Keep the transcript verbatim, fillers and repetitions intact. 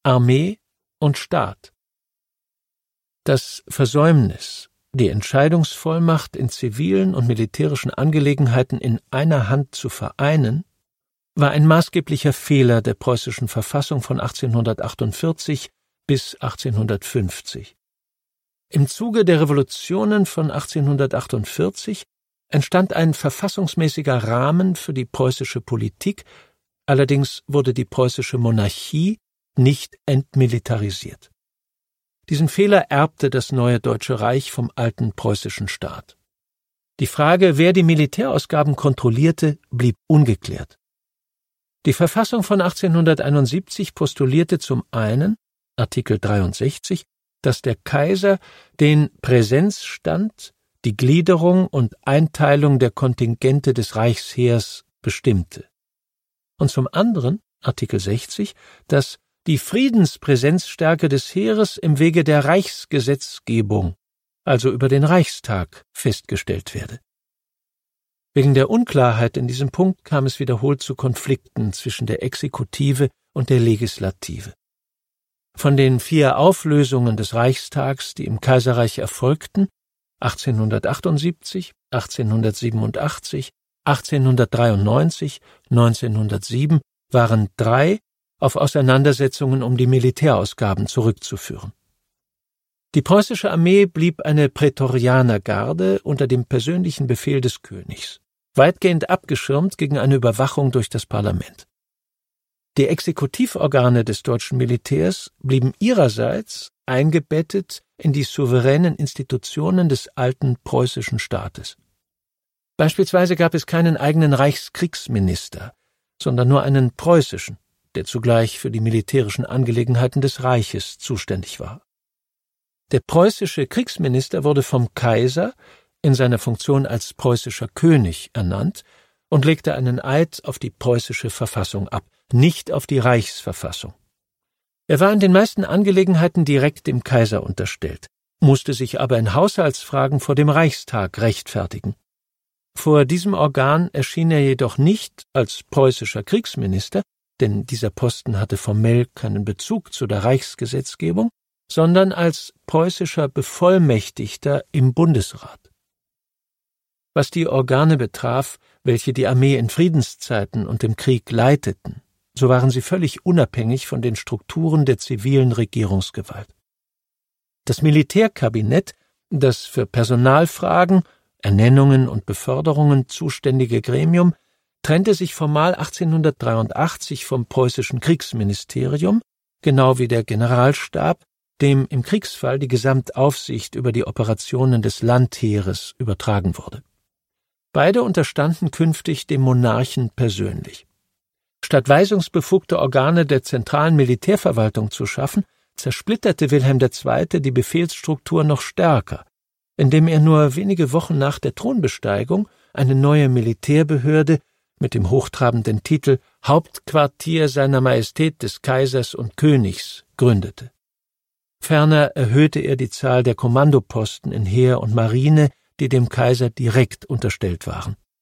Armee und Staat. Das Versäumnis, die Entscheidungsvollmacht in zivilen und militärischen Angelegenheiten in einer Hand zu vereinen, war ein maßgeblicher Fehler der preußischen Verfassung von achtzehnhundertachtundvierzig bis achtzehnhundertfünfzig. Im Zuge der Revolutionen von achtzehnhundertachtundvierzig entstand ein verfassungsmäßiger Rahmen für die preußische Politik, allerdings wurde die preußische Monarchie nicht entmilitarisiert. Diesen Fehler erbte das neue Deutsche Reich vom alten preußischen Staat. Die Frage, wer die Militärausgaben kontrollierte, blieb ungeklärt. Die Verfassung von achtzehnhunderteinundsiebzig postulierte zum einen, Artikel dreiundsechzig, dass der Kaiser den Präsenzstand, die Gliederung und Einteilung der Kontingente des Reichsheers bestimmte. Und zum anderen, Artikel sechzig, dass die Friedenspräsenzstärke des Heeres im Wege der Reichsgesetzgebung, also über den Reichstag, festgestellt werde. Wegen der Unklarheit in diesem Punkt kam es wiederholt zu Konflikten zwischen der Exekutive und der Legislative. Von den vier Auflösungen des Reichstags, die im Kaiserreich erfolgten, achtzehnhundertachtundsiebzig, achtzehnhundertsiebenundachtzig, achtzehnhundertdreiundneunzig, neunzehnhundertsieben, waren drei auf Auseinandersetzungen um die Militärausgaben zurückzuführen. Die preußische Armee blieb eine Prätorianergarde unter dem persönlichen Befehl des Königs, weitgehend abgeschirmt gegen eine Überwachung durch das Parlament. Die Exekutivorgane des deutschen Militärs blieben ihrerseits eingebettet in die souveränen Institutionen des alten preußischen Staates. Beispielsweise gab es keinen eigenen Reichskriegsminister, sondern nur einen preußischen, der zugleich für die militärischen Angelegenheiten des Reiches zuständig war. Der preußische Kriegsminister wurde vom Kaiser in seiner Funktion als preußischer König ernannt und legte einen Eid auf die preußische Verfassung ab, nicht auf die Reichsverfassung. Er war in den meisten Angelegenheiten direkt dem Kaiser unterstellt, musste sich aber in Haushaltsfragen vor dem Reichstag rechtfertigen. Vor diesem Organ erschien er jedoch nicht als preußischer Kriegsminister, denn dieser Posten hatte formell keinen Bezug zu der Reichsgesetzgebung, sondern als preußischer Bevollmächtigter im Bundesrat. Was die Organe betraf, welche die Armee in Friedenszeiten und im Krieg leiteten, so waren sie völlig unabhängig von den Strukturen der zivilen Regierungsgewalt. Das Militärkabinett, das für Personalfragen, Ernennungen und Beförderungen zuständige Gremium, trennte sich formal achtzehnhundertdreiundachtzig vom preußischen Kriegsministerium, genau wie der Generalstab, dem im Kriegsfall die Gesamtaufsicht über die Operationen des Landheeres übertragen wurde. Beide unterstanden künftig dem Monarchen persönlich. Statt weisungsbefugte Organe der zentralen Militärverwaltung zu schaffen, zersplitterte Wilhelm der Zweite die Befehlsstruktur noch stärker, indem er nur wenige Wochen nach der Thronbesteigung eine neue Militärbehörde mit dem hochtrabenden Titel Hauptquartier seiner Majestät des Kaisers und Königs gründete. Ferner erhöhte er die Zahl der Kommandoposten in Heer und Marine, die dem Kaiser direkt unterstellt waren.